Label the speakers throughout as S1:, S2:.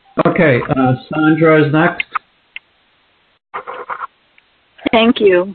S1: Okay, Sandra is next.
S2: Thank you.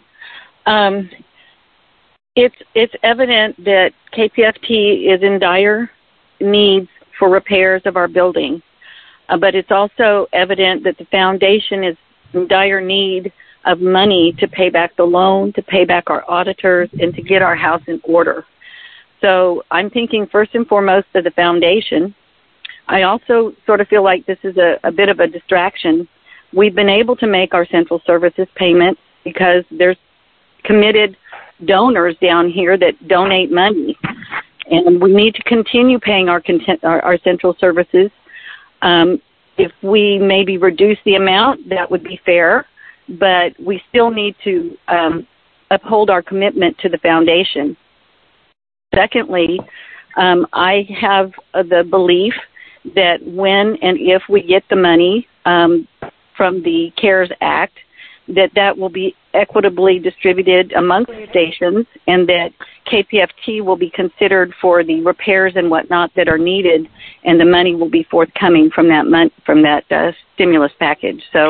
S2: It's evident that KPFT is in dire needs for repairs of our building, but it's also evident that the foundation is in dire need of money to pay back the loan, to pay back our auditors, and to get our house in order. So I'm thinking first and foremost of the foundation. I also sort of feel like this is a bit of a distraction. We've been able to make our central services payments because there's committed donors down here that donate money, and we need to continue paying our central services. If we maybe reduce the amount, that would be fair, but we still need to uphold our commitment to the foundation. Secondly, I have the belief that when and if we get the money from the CARES Act, that will be equitably distributed amongst stations, and that KPFT will be considered for the repairs and whatnot that are needed, and the money will be forthcoming from that stimulus package. So,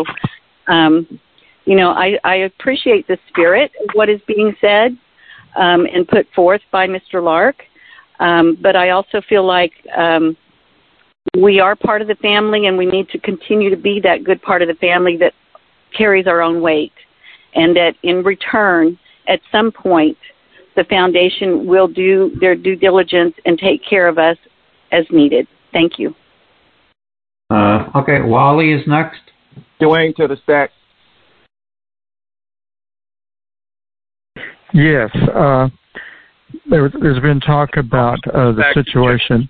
S2: I appreciate the spirit of what is being said and put forth by Mr. Lark, but I also feel like we are part of the family, and we need to continue to be that good part of the family that carries our own weight, and that in return, at some point, the foundation will do their due diligence and take care of us as needed. Thank you.
S1: Okay, Wally is next.
S3: Dwayne to the stack.
S4: Yes, there's been talk about the situation.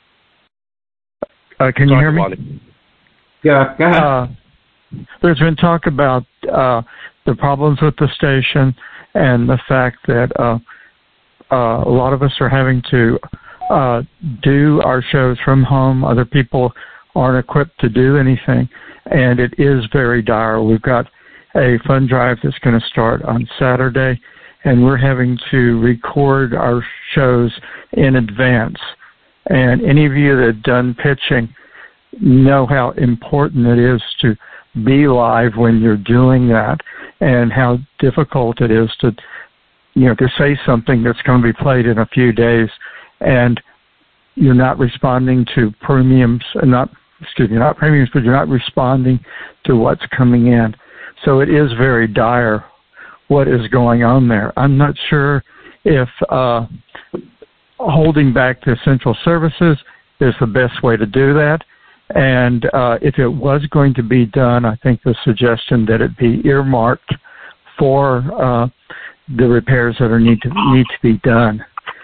S4: Can you hear me?
S1: Yeah, go ahead.
S4: There's been talk about the problems with the station and the fact that a lot of us are having to do our shows from home. Other people aren't equipped to do anything, and it is very dire. We've got a fund drive that's going to start on Saturday, and we're having to record our shows in advance. And any of you that have done pitching know how important it is to be live when you're doing that, and how difficult it is to say something that's going to be played in a few days, and you're not responding to premiums, not premiums, but you're not responding to what's coming in. So it is very dire what is going on there. I'm not sure if holding back the essential services is the best way to do that. And if it was going to be done, I think the suggestion that it be earmarked for the repairs that need to be done.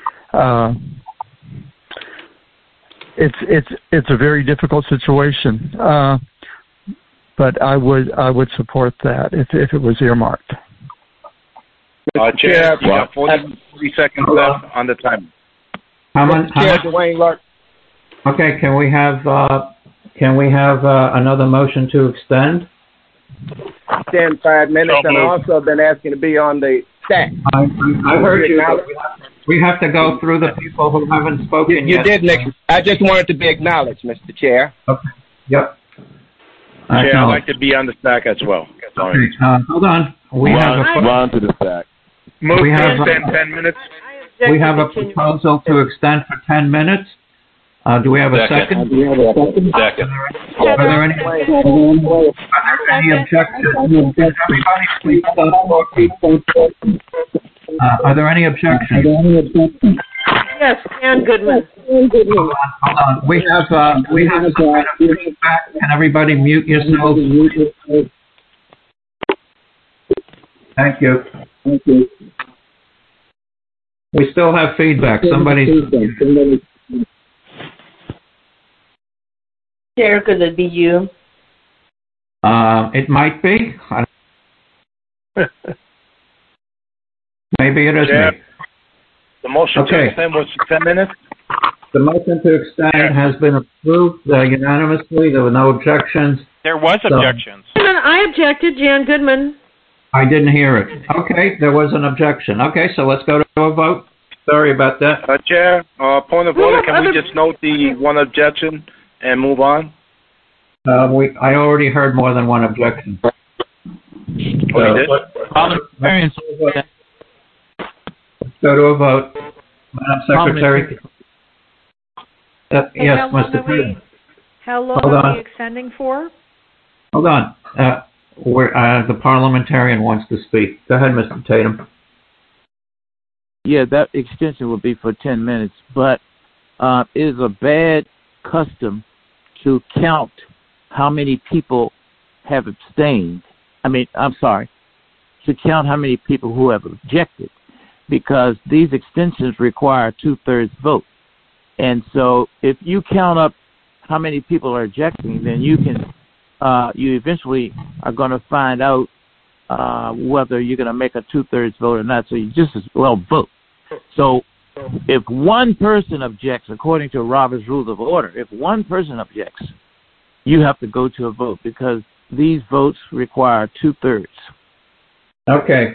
S4: It's a very difficult situation, but I would support that if it was earmarked.
S3: Chair, you have 40 seconds left on the time.
S1: Chair
S3: Dwayne Lark.
S1: Okay, can we have another motion to extend?
S3: 5 minutes, and I also been asking to be on the stack.
S1: I heard you. We have to go through the people who haven't spoken
S3: yet.
S1: You
S3: did, Nick. I just wanted to be acknowledged, Mr. Chair.
S1: Okay. Yep.
S5: Chair, I'd like to be on the stack as well.
S1: Okay. Hold on.
S5: Run to the stack. Move to extend 10 minutes.
S1: We have a proposal to extend for 10 minutes. Do we have a second?
S5: Second.
S1: Are there any objections? Everybody, please stop. Are there any objections?
S6: Yes, Ann Goodman.
S1: Hold on. We have some kind of feedback. Can everybody mute yourselves? Thank you. We still have feedback. Somebody's.
S6: Chair, could it be you?
S1: It might be. Maybe it is me.
S5: The motion to extend was 10 minutes?
S1: The motion to extend has been approved unanimously. There were no objections.
S7: There was objections.
S6: I objected, Jan Goodman.
S1: I didn't hear it. Okay, there was an objection. Okay, so let's go to a vote. Sorry about that.
S5: Chair, point of order, can we just note the one objection and move on?
S1: I already heard more than one objection.
S7: Parliamentarians.
S1: Let's go to a vote. Madam Secretary. Yes, Mr. Tatum.
S8: How long are we extending for?
S1: Hold on. The parliamentarian wants to speak. Go ahead, Mr. Tatum.
S7: Yeah, that extension will be for 10 minutes, but it is a bad custom to count how many people have abstained. To count how many people who have objected, because these extensions require a 2/3 vote. And so if you count up how many people are objecting, then you eventually are going to find out whether you're going to make a 2/3 vote or not. So you just as well vote. So if one person objects, according to Robert's Rules of Order, if one person objects, you have to go to a vote because these votes require 2/3.
S1: Okay.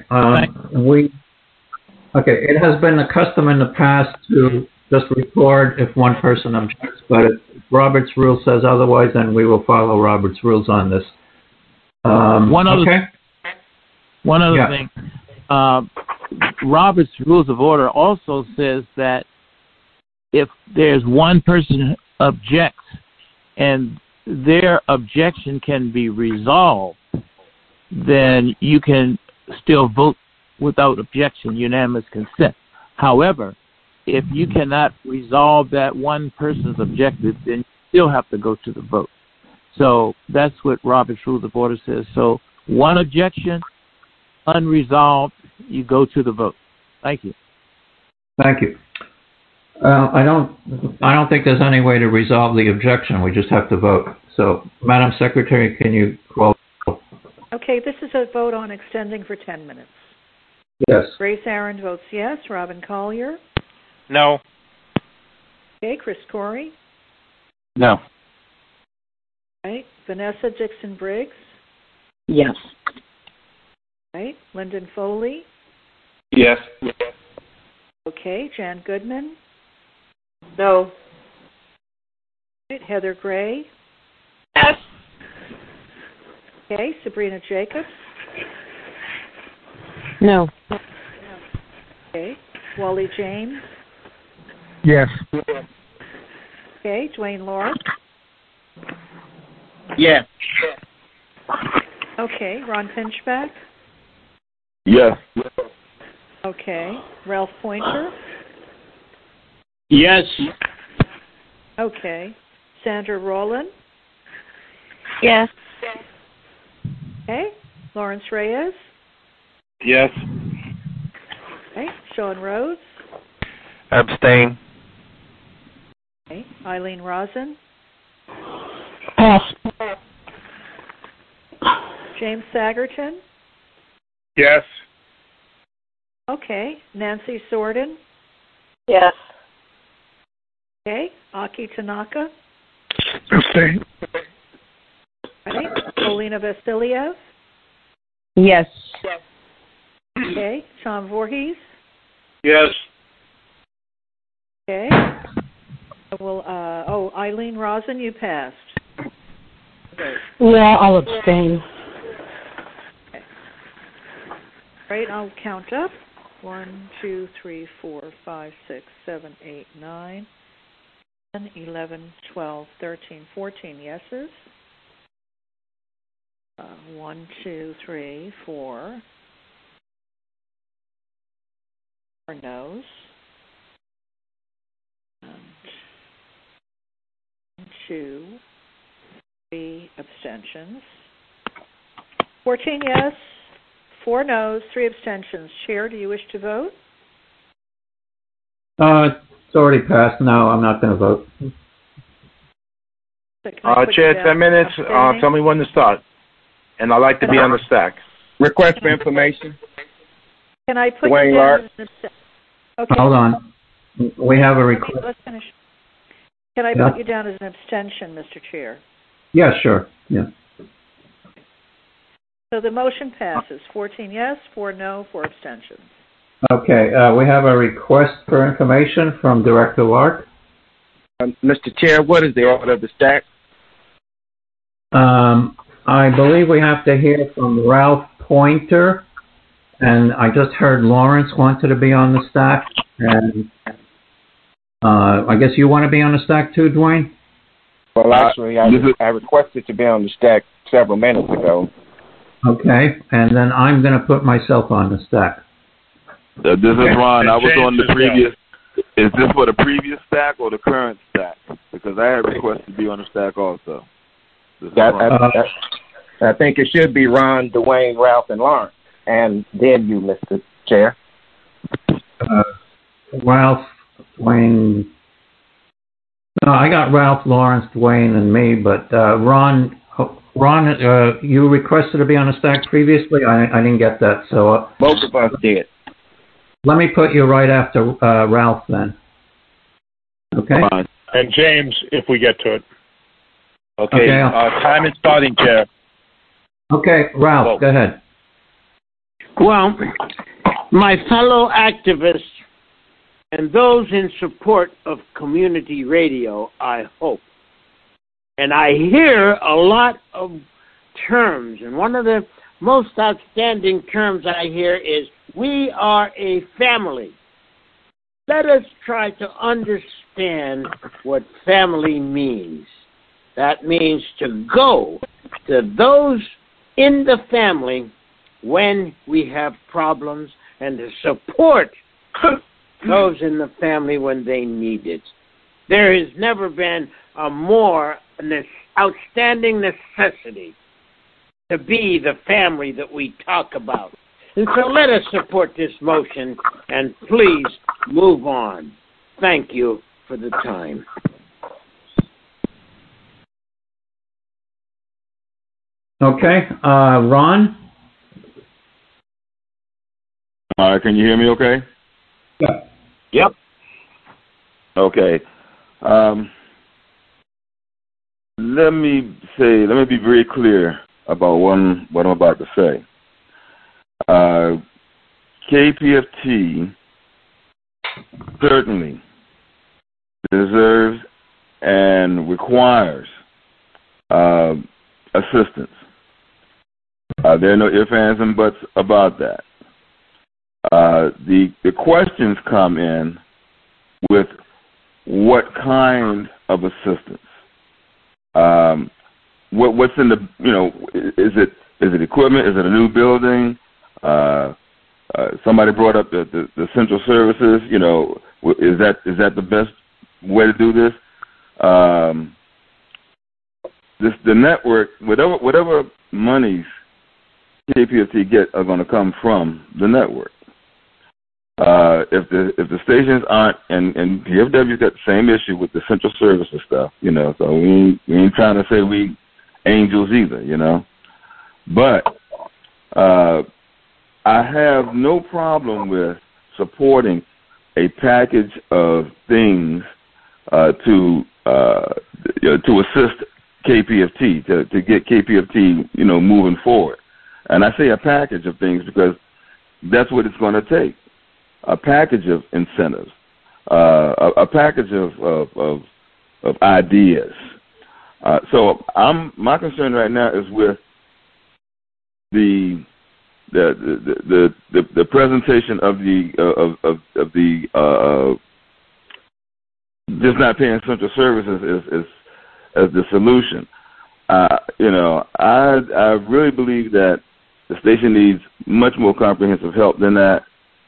S1: It has been the custom in the past to just record if one person objects, but if Robert's rule says otherwise, then we will follow Robert's rules on this.
S7: One other thing. Robert's Rules of Order also says that if there's one person objects and their objection can be resolved, then you can still vote without objection, unanimous consent. However, if you cannot resolve that one person's objective, then you still have to go to the vote. So that's what Robert's Rules of Order says. So one objection, unresolved, you go to the vote. Thank you.
S1: Thank you. I don't think there's any way to resolve the objection. We just have to vote. So, Madam Secretary, can you call?
S8: Okay, this is a vote on extending for 10 minutes.
S1: Yes.
S8: Grace Aaron votes yes. Robin Collier?
S9: No.
S8: Okay, Chris Corey?
S5: No.
S8: Right. Vanessa Dixon-Briggs?
S6: Yes.
S8: Right. Lyndon Foley?
S5: Yes.
S8: Okay, Jan Goodman?
S6: No.
S8: Right. Heather Gray?
S6: Yes.
S8: Okay, Sabrina Jacobs?
S6: No.
S8: Okay, Wally James?
S4: Yes.
S8: Okay, Dwayne Lord?
S5: Yes.
S8: Okay, Ron Pinchback?
S5: Yes.
S8: Okay, Ralph Pointer?
S5: Yes.
S8: Okay, Sandra Rowland?
S2: Yes.
S8: Okay, Lawrence Reyes?
S5: Yes.
S8: Okay, Sean Rhodes?
S9: Abstain.
S8: Okay, Eileen Rosen?
S6: Pass.
S8: James Sagerton?
S5: Yes.
S8: Okay, Nancy Sorden?
S6: Yes.
S8: Okay, Aki Tanaka?
S4: Abstain.
S8: Right, Polina Vasiliev?
S6: Yes.
S8: Okay, Tom Voorhees?
S5: Yes.
S8: Okay. Well, Eileen Rosen, you passed.
S6: Yeah, I'll abstain.
S8: Okay. Right, I'll count up. 1, 2, 3, 4, 5, 6, 7, 8, 9, 10, 11, 12, 13, 14 yeses. 1, 2, 3, 4. 4 noes. And 2, 3 abstentions. 14 yes, 4 noes, 3 abstentions. Chair, do you wish to vote?
S1: It's already passed. No, I'm not going to vote.
S5: Chair, 10 minutes. Tell me when to start. And I'd like to be on the stack. Request for information.
S8: Can I put
S5: Dwayne
S8: you down
S5: Lark.
S8: as an abstention? Okay.
S1: Hold on. We have a request.
S8: Let's finish. Can I put you down as an abstention, Mr. Chair?
S1: Yeah, sure. Yeah.
S8: So the motion passes. 14 yes, 4 no, 4 abstentions.
S1: Okay. We have a request for information from Director Lark.
S5: Mr. Chair, what is the order of the stack?
S1: I believe we have to hear from Ralph Pointer, and I just heard Lawrence wanted to be on the stack, and I guess you want to be on the stack too, Dwayne?
S3: Well, actually, I requested to be on the stack several minutes ago.
S1: Okay, and then I'm going to put myself on the stack.
S10: This is Ron. I was on the previous. Is this for the previous stack or the current stack? Because I had requested to be on the stack also.
S3: I think it should be Ron, Dwayne, Ralph, and Lawrence, and then you, Mr. Chair.
S1: Ralph, Dwayne. No, I got Ralph, Lawrence, Dwayne, and me, but Ron, you requested to be on the stack previously? I didn't get that, so...
S3: Both of us did.
S1: Let me put you right after Ralph then. Okay?
S11: And James, if we get to it.
S9: Okay. Time is starting, Chair.
S1: Okay, Ralph, go ahead.
S12: Well, my fellow activists and those in support of community radio, I hope. And I hear a lot of terms, and one of the most outstanding terms I hear is, we are a family. Let us try to understand what family means. That means to go to those in the family when we have problems and to support those in the family when they need it. There has never been a more outstanding necessity to be the family that we talk about. And so let us support this motion and please move on. Thank you for the time.
S1: Okay, Ron?
S10: All right, can you hear me okay?
S1: Yeah.
S12: Yep.
S10: Okay. Let me be very clear about what I'm about to say. KPFT certainly deserves and requires assistance. There are no ifs, ands, and buts about that. The questions come in with what kind of assistance? What's in the, is it equipment? Is it a new building? Somebody brought up the central services. Is that the best way to do this? The network, whatever monies KPFT get are going to come from the network. If the stations aren't, and PFW's got the same issue with the central services stuff, so we ain't trying to say we angels either, but I have no problem with supporting a package of things to assist KPFT, to get KPFT, moving forward. And I say a package of things because that's what it's going to take. A package of incentives, a package of ideas. So my concern right now is with the presentation of the just not paying central services is as the solution. I really believe that the station needs much more comprehensive help than that.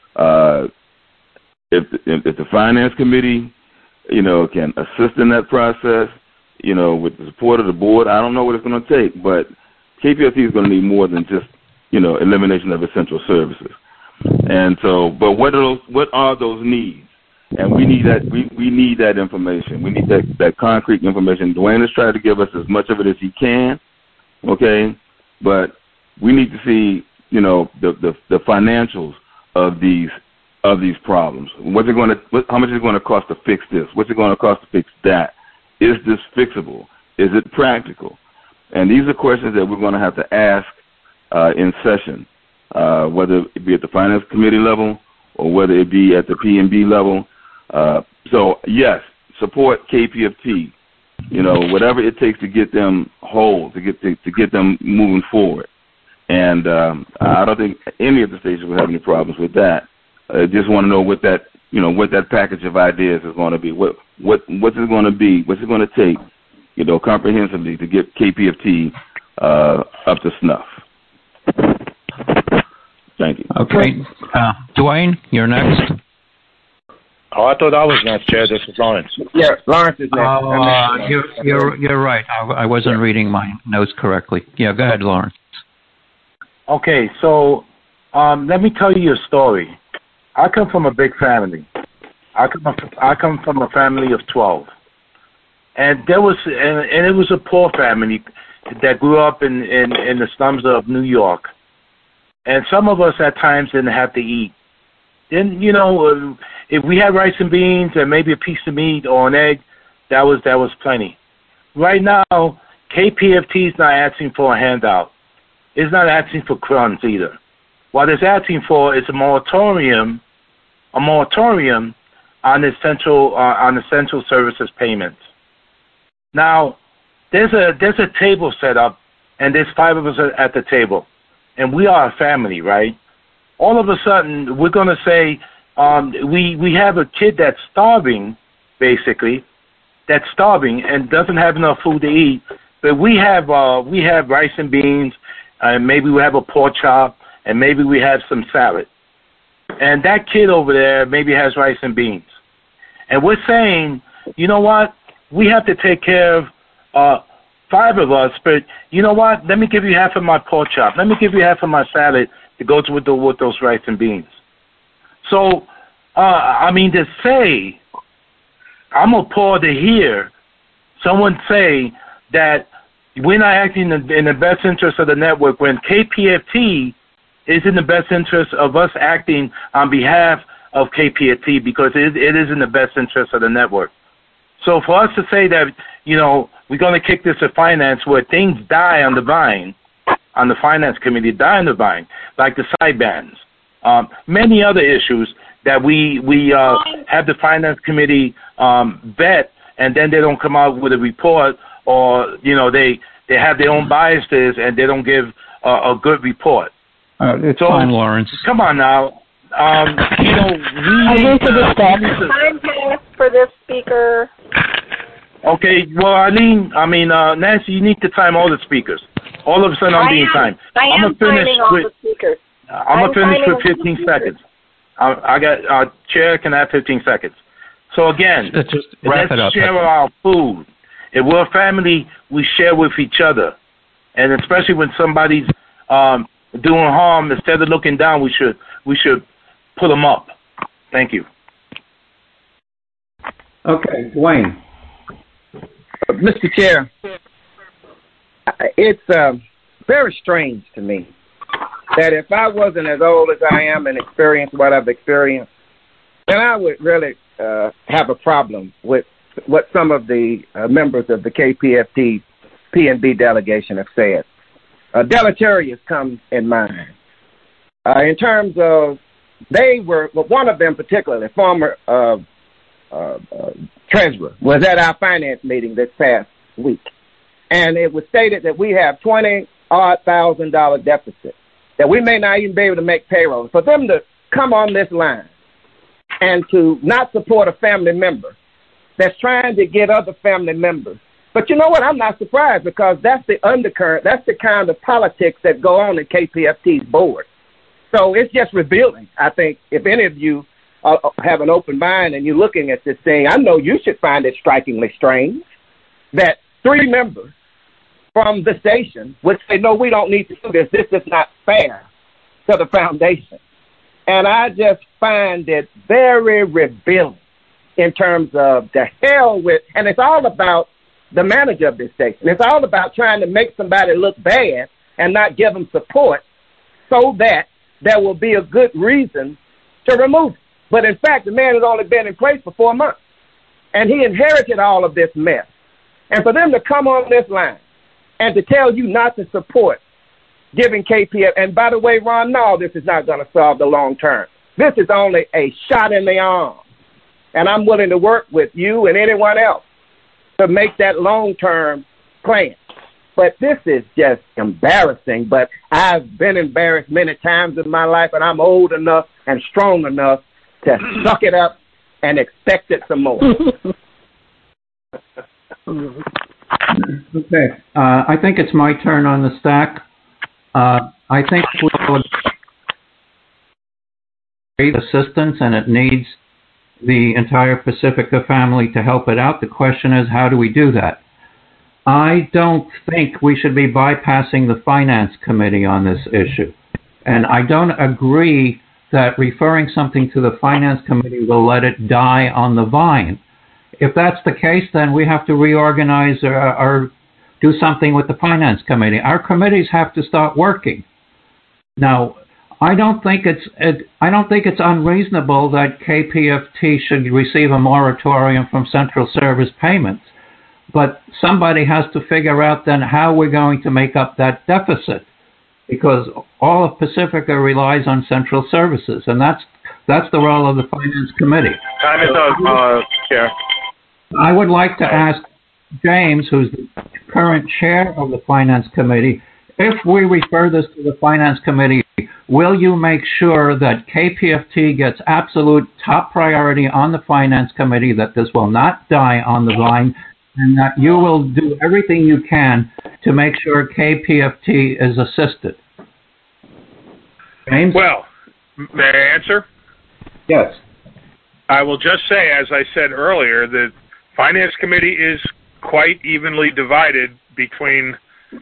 S10: If the finance committee, can assist in that process, with the support of the board, I don't know what it's going to take, but KPFT is going to need more than just, elimination of essential services. And so, but what are those needs? And we need that. We need that information. We need that concrete information. Dwayne has tried to give us as much of it as he can, okay? But we need to see, the financials of these problems. What's it going to? How much is it going to cost to fix this? What's it going to cost to fix that? Is this fixable? Is it practical? And these are questions that we're going to have to ask in session, whether it be at the finance committee level or whether it be at the P&B level. So yes, support KPFT whatever it takes to get them whole, to get them moving forward. And I don't think any of the stations will have any problems with that. I just want to know what that package of ideas is going to be. What's it going to be? What's it going to take, comprehensively to get KPFT up to snuff? Thank you.
S1: Okay. Dwayne, you're next.
S9: Oh, I thought I was next, Chair. This is Lawrence.
S3: Yeah, Lawrence is next.
S1: You're right. I wasn't reading my notes correctly. Yeah, go ahead, Lawrence.
S9: Okay, so let me tell you a story. I come from a big family. I come from a family of 12, and it was a poor family that grew up in the slums of New York, and some of us at times didn't have to eat. Then if we had rice and beans and maybe a piece of meat or an egg, that was plenty. Right now, KPFT is not asking for a handout. It's not asking for crumbs either. What it's asking for is a moratorium on essential services payments. Now, there's a table set up, and there's 5 of us at the table, and we are a family, right? All of a sudden, we're going to say we have a kid that's starving, basically, and doesn't have enough food to eat, but we have rice and beans, and maybe we have a pork chop, and maybe we have some salad. And that kid over there maybe has rice and beans. And we're saying, you know what? We have to take care of 5 of us, but you know what? Let me give you half of my pork chop. Let me give you half of my salad to go with those rice and beans. So, to say, I'm appalled to hear someone say that we're not acting in the best interest of the network when KPFT is in the best interest of us acting on behalf of KPFT because it is in the best interest of the network. So for us to say that, we're going to kick this to finance where things die on the vine, on the finance committee, die on the vine, like the sidebans, many other issues that we have the finance committee vet, and then they don't come out with a report, or they have their own biases and they don't give a good report.
S1: It's fine, Lawrence.
S9: Come on now.
S6: I need to
S13: time pass for this speaker.
S9: Okay, well, Nancy, you need to time all the speakers. All of a sudden, I'm being timed.
S13: I'm going to finish all the speakers.
S9: I'm going to finish with 15 seconds. I got Chair can have 15 seconds. So again, let's share our food. If we're a family, we share with each other, and especially when somebody's doing harm, instead of looking down, we should pull them up. Thank you.
S1: Okay, Dwayne.
S3: Mr. Chair, it's very strange to me that if I wasn't as old as I am and experienced what I've experienced, then I would really have a problem with what some of the members of the KPFT P&B delegation have said. Deleterious comes in mind. In terms of, one of them particularly, former treasurer, was at our finance meeting this past week. And it was stated that we have $20,000 deficit, that we may not even be able to make payroll. For them to come on this line and to not support a family member that's trying to get other family members. But you know what? I'm not surprised, because that's the undercurrent. That's the kind of politics that go on in KPFT's board. So it's just revealing. I think if any of you have an open mind and you're looking at this thing, I know you should find it strikingly strange that 3 members from the station would say, no, we don't need to do this. This is not fair to the foundation. And I just find it very revealing in terms of the hell with, and it's all about the manager of this station. It's all about trying to make somebody look bad and not give them support so that there will be a good reason to remove him. But in fact, the man has only been in place for 4 months, and he inherited all of this mess. And for them to come on this line and to tell you not to support giving KPF, and by the way, Ron, no, this is not going to solve the long term. This is only a shot in the arm. And I'm willing to work with you and anyone else to make that long-term plan. But this is just embarrassing. But I've been embarrassed many times in my life, and I'm old enough and strong enough to suck it up and expect it some more.
S1: Okay. I think it's my turn on the stack. I think we would need assistance, and it needs the entire Pacifica family to help it out. The question is, how do we do that? I don't think we should be bypassing the Finance Committee on this issue. And I don't agree that referring something to the Finance Committee will let it die on the vine. If that's the case, then we have to reorganize or do something with the Finance Committee. Our committees have to start working. Now, I don't think it's unreasonable that KPFT should receive a moratorium from Central Service Payments. But somebody has to figure out then how we're going to make up that deficit, because all of Pacifica relies on Central Services, and that's the role of the Finance Committee.
S5: Time is up, Chair.
S1: I would like to ask James, who's the current chair of the Finance Committee, if we refer this to the Finance Committee, will you make sure that KPFT gets absolute top priority on the Finance Committee, that this will not die on the vine, and that you will do everything you can to make sure KPFT is assisted? James?
S11: Well, may I answer?
S1: Yes.
S11: I will just say, as I said earlier, the Finance Committee is quite evenly divided between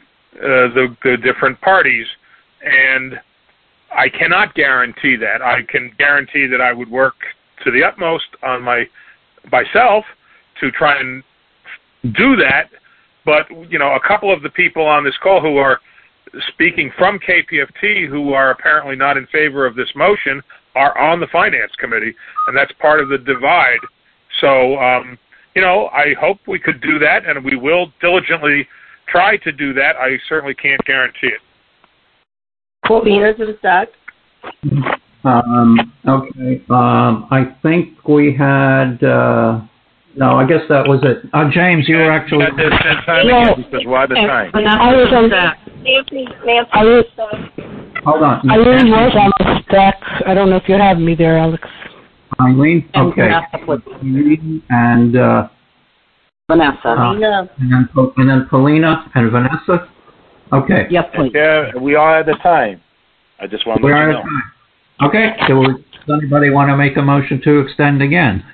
S11: the different parties, and I cannot guarantee that. I can guarantee that I would work to the utmost on myself to try and do that, but a couple of the people on this call who are speaking from KPFT, who are apparently not in favor of this motion, are on the Finance Committee, and that's part of the divide. So, I hope we could do that, and we will diligently try to do that. I certainly can't guarantee it.
S13: Paulina to the stack.
S1: Okay. I think we had... no, I guess that was it. James, you were actually...
S5: Because we're out of time.
S13: I was on that. Nancy.
S1: Hold on.
S6: Eileen was on the stack. I don't know if you have me there, Alex.
S1: Eileen? Okay. Eileen and...
S6: Vanessa.
S1: And then Paulina and Vanessa? Okay.
S6: Yes, please.
S5: Yeah, we are at the time. I just want to let you know.
S1: Okay. So does anybody want to make a motion to extend again?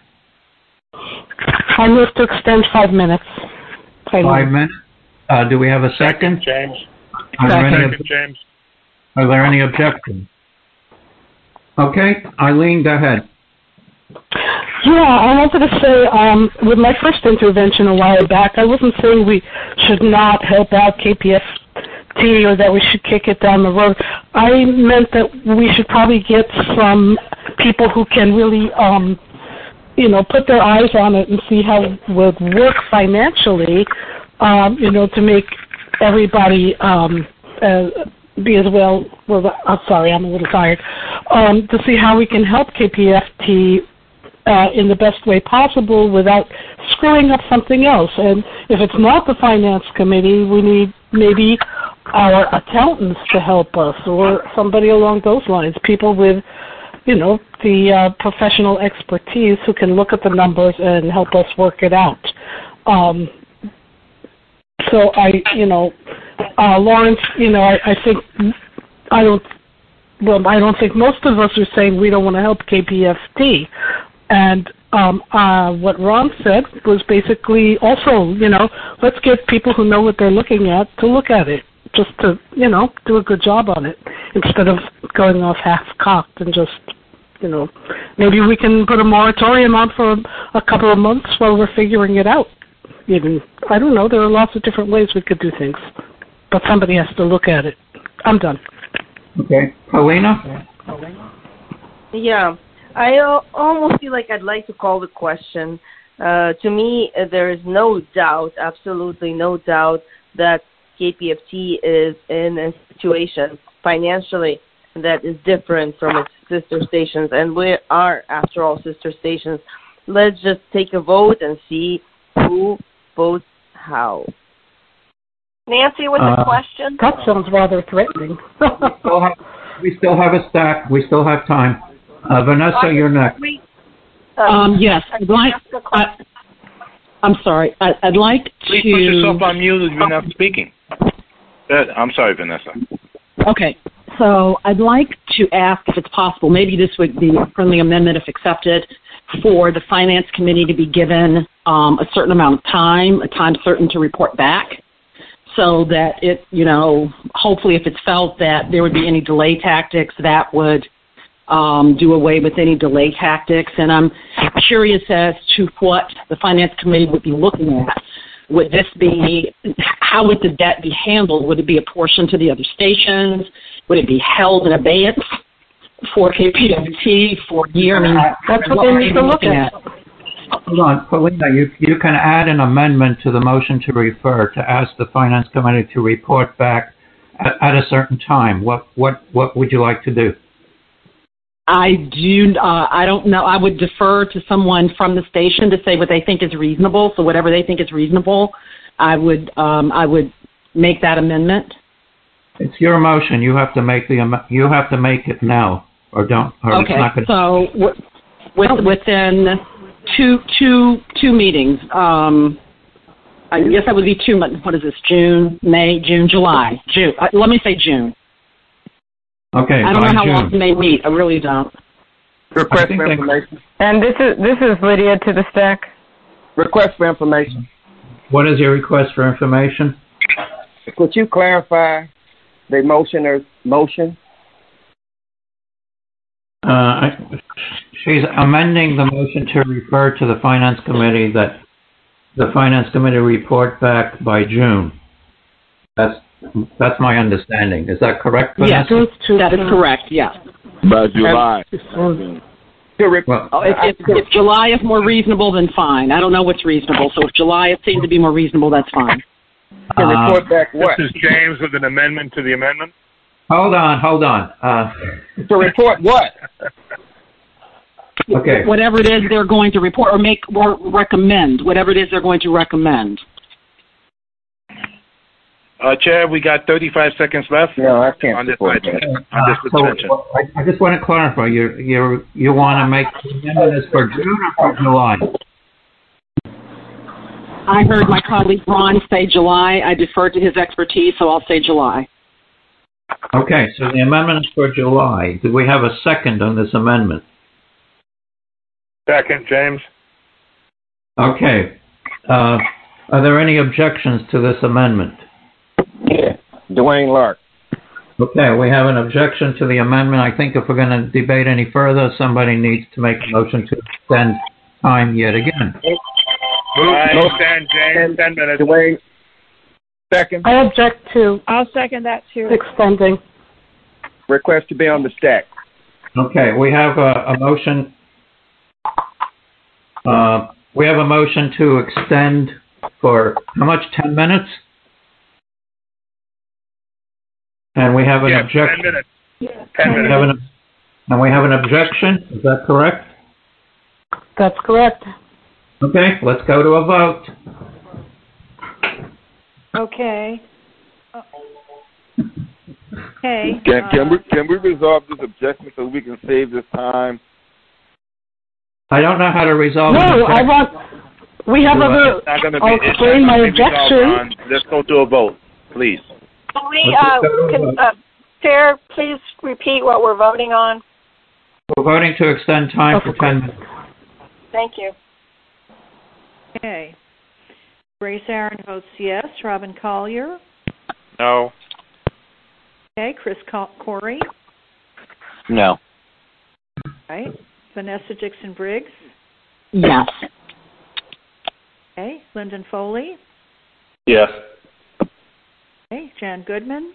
S6: I move to extend 5 minutes.
S1: 5 minutes? Do we have a second?
S11: James.
S1: Are there any objections? Okay. Eileen, go ahead.
S6: Yeah, I wanted to say, with my first intervention a while back, I wasn't saying we should not help out KPFT or that we should kick it down the road. I meant that we should probably get some people who can really, put their eyes on it and see how it would work financially, to make everybody be as well. I'm sorry, I'm a little tired. To see how we can help KPFT in the best way possible without screwing up something else. And if it's not the Finance Committee, we need maybe our accountants to help us or somebody along those lines, people with, the professional expertise who can look at the numbers and help us work it out. So Lawrence, I don't think most of us are saying we don't want to help KPFT. And what Ron said was basically also, let's get people who know what they're looking at to look at it, just to, do a good job on it instead of going off half-cocked and just, maybe we can put a moratorium on for a couple of months while we're figuring it out. Even, I don't know, there are lots of different ways we could do things, but somebody has to look at it. I'm done.
S1: Okay. Paulina?
S14: Yeah. I almost feel like I'd like to call the question. To me, there is no doubt, absolutely no doubt, that KPFT is in a situation financially that is different from its sister stations, and we are, after all, sister stations. Let's just take a vote and see who vote how?
S13: Nancy, with the question?
S6: That sounds rather threatening.
S1: we still have a stack. We still have time. Vanessa, you're next.
S15: Yes, I'm sorry. I'd like to...
S9: Please put yourself on mute if you're not speaking. I'm sorry, Vanessa.
S15: Okay, so I'd like to ask if it's possible, maybe this would be a friendly amendment if accepted, for the Finance Committee to be given a certain amount of time, a time certain to report back, so that it, hopefully if it's felt that there would be any delay tactics, that would do away with any delay tactics. And I'm curious as to what the Finance Committee would be looking at. Would this be, how would the debt be handled? Would it be apportioned to the other stations? Would it be held in abeyance for KPFT for a year? I mean,
S6: that's what they need to look at.
S1: Hold on, Paulina, you can add an amendment to the motion to refer to ask the Finance Committee to report back at a certain time. What would you like to do?
S15: I don't know. I would defer to someone from the station to say what they think is reasonable. So whatever they think is reasonable, I would make that amendment.
S1: It's your motion. You have to make it now, or don't. Or
S15: okay.
S1: It's not gonna...
S15: So within two meetings. I guess that would be 2 months. What is this? June, May, June, July. June. Let me say June.
S1: Okay.
S15: I don't know how long they meet. I really don't.
S3: Request for information.
S16: And this is Lydia to the stack.
S3: Request for information.
S1: What is your request for information?
S3: Could you clarify the motioner's motion?
S1: She's amending the motion to refer to the Finance Committee that the Finance Committee report back by June. That's my understanding. Is that correct, Vanessa?
S15: Yes, that is correct, yes.
S10: By July.
S15: If July is more reasonable, then fine. I don't know what's reasonable, so if July seems to be more reasonable, that's fine.
S3: To report back what?
S11: This is James with an amendment to the amendment.
S1: Hold on.
S3: To report what?
S1: Okay.
S15: Whatever it is they're going to report or recommend, whatever it is they're going to recommend.
S9: Chair, we got 35 seconds left.
S3: No, I can't
S9: on this
S3: support
S9: item,
S3: that.
S9: on this suspension.
S1: I just want to clarify. You want to make the amendment for June or for July?
S15: I heard my colleague Ron say July. I defer to his expertise, so I'll say July.
S1: Okay, so the amendment is for July. Do we have a second on this amendment?
S11: Second, James.
S1: Okay. Are there any objections to this amendment?
S3: Yeah, Dwayne Lark.
S1: Okay, we have an objection to the amendment. I think if we're going to debate any further, somebody needs to make a motion to extend time yet again.
S11: Extend, James, 10 minutes.
S3: Dwayne, second.
S6: I object to.
S8: I'll second that too.
S6: Extending.
S3: Request to be on the stack.
S1: Okay, we have a motion. We have a motion to extend for how much? 10 minutes? And we have an objection.
S11: 10 minutes. 10 minutes.
S1: And we have an objection. Is that correct?
S6: That's correct.
S1: Okay, let's go to a vote.
S8: Okay. Okay.
S10: Can we resolve this objection so we can save this time?
S1: I don't know how to resolve it.
S6: No, I want. We have a. I'll explain my objection.
S9: Let's go to a vote, please.
S13: Chair, please repeat what we're voting on.
S1: We're voting to extend time for 10 minutes.
S13: Thank you.
S8: Okay. Grace Aaron votes yes. Robin Collier?
S11: No.
S8: Okay. Chris Corey?
S7: No.
S8: All right. Vanessa Dixon Briggs?
S15: Yes.
S8: Okay. Lyndon Foley?
S9: Yes.
S8: Okay. Jan Goodman?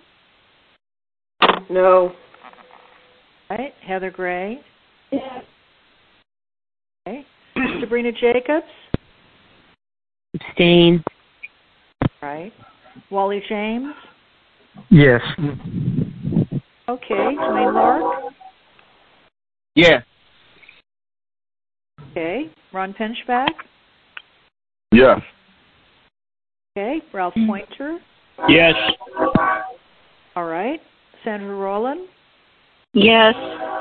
S13: No.
S8: All right. Heather Gray? Yes. Okay. Sabrina Jacobs?
S15: Abstain.
S8: All right. Wally James?
S4: Yes.
S8: Okay. Dwayne Lark?
S3: Yes.
S8: Okay. Ron Pinchback?
S10: Yes.
S8: Okay. Ralph Pointer?
S12: Yes.
S8: All right. Sandra Rowland?
S2: Yes.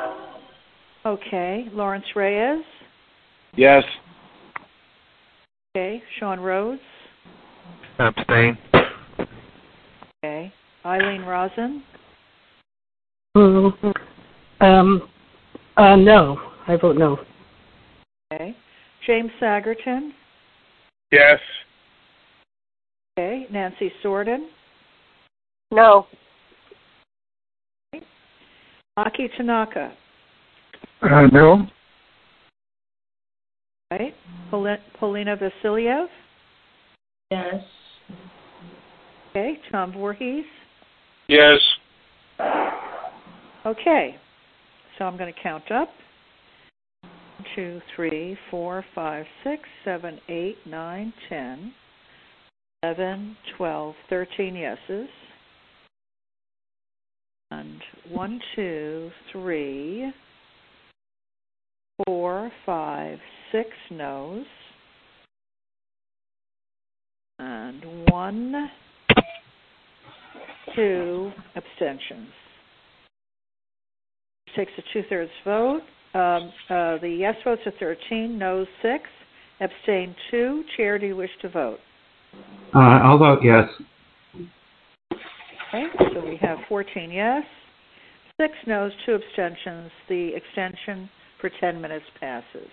S8: Okay. Lawrence Reyes?
S5: Yes.
S8: Okay. Sean Rhodes?
S5: Abstain.
S8: Okay. Eileen Rosen?
S6: No. I vote no.
S8: Okay. James Sagerton?
S11: Yes.
S8: Okay. Nancy Sorden?
S13: No.
S8: Okay. Aki Tanaka?
S4: No.
S8: Right. Polina Vasiliev?
S14: Yes.
S8: Okay. Tom Voorhees?
S11: Yes.
S8: Okay. So I'm going to count up. 1, 2, 3, 4, 5, 6, 7, 8, 9, 10, 11, 12, 13 yeses. And 1, 2, 3, 4, 5, 6 noes. And 1, 2 abstentions. Takes a 2/3 vote. The yes votes are 13, noes 6, abstain 2. Chair, do you wish to vote?
S1: I'll vote yes.
S8: Okay, so we have 14 yes, 6 noes, 2 abstentions. The extension for 10 minutes passes.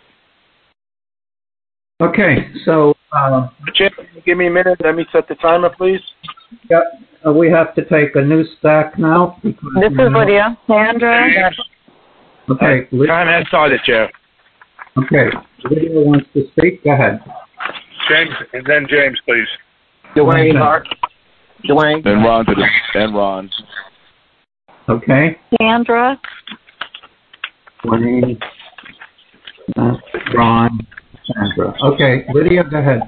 S1: Okay, so...
S5: Jim, give me a minute. Let me set the timer, please.
S1: Yep. We have to take a new stack now.
S16: This is Lydia. Sandra?
S1: Okay.
S5: Time has started, Chair.
S1: Okay. Lydia wants to speak. Go ahead.
S11: James, and then James, please.
S3: Dwayne Hart. Dwayne.
S10: And Ron.
S1: Okay.
S2: Sandra?
S1: Dwayne. Ron. Sandra. Okay. Lydia, go ahead.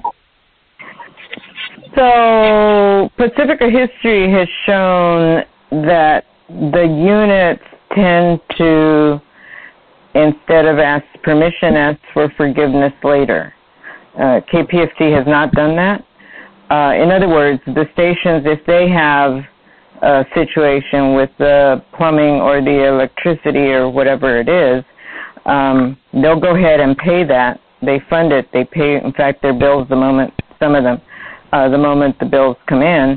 S16: So Pacifica history has shown that the units tend to, instead of ask permission, ask for forgiveness later. KPFT has not done that. In other words, the stations, if they have a situation with the plumbing or the electricity or whatever it is, they'll go ahead and pay that. They fund it. They pay, in fact, their bills the moment, some of them, the moment the bills come in,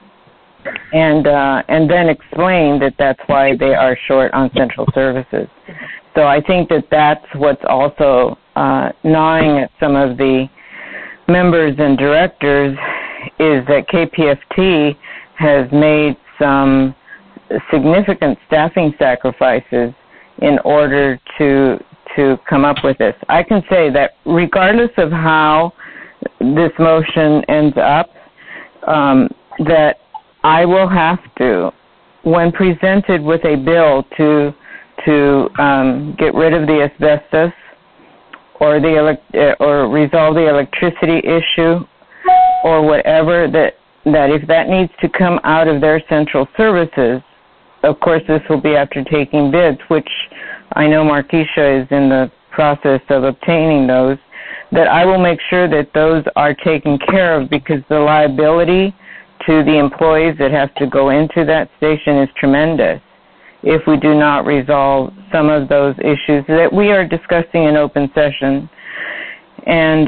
S16: and then explain that that's why they are short on central services. So I think that that's what's also gnawing at some of the members and directors, is that KPFT has made some significant staffing sacrifices in order to come up with this. I can say that regardless of how this motion ends up, that I will have to, when presented with a bill to get rid of the asbestos or or resolve the electricity issue or whatever, that if that needs to come out of their central services, of course this will be after taking bids, which I know Markeisha is in the process of obtaining those, that I will make sure that those are taken care of, because the liability to the employees that have to go into that station is tremendous if we do not resolve some of those issues that we are discussing in open session. And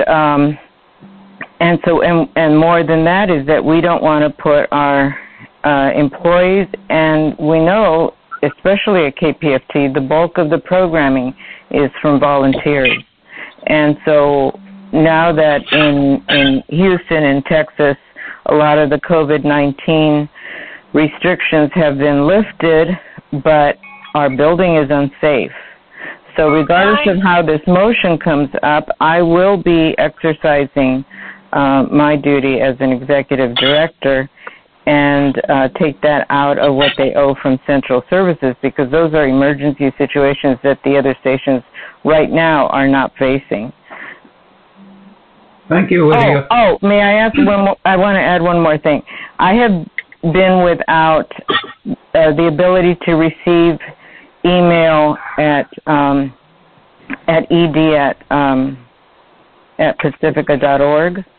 S16: more than that is that we don't want to put our employees, and we know, especially at KPFT, the bulk of the programming is from volunteers. And so now that in Houston and Texas, a lot of the COVID-19 restrictions have been lifted, but our building is unsafe. So regardless of how this motion comes up, I will be exercising my duty as an executive director and take that out of what they owe from central services, because those are emergency situations that the other stations right now are not facing.
S1: Thank you, Lydia.
S16: Oh, may I ask one more? I want to add one more thing. I have been without the ability to receive email at ed at pacifica.org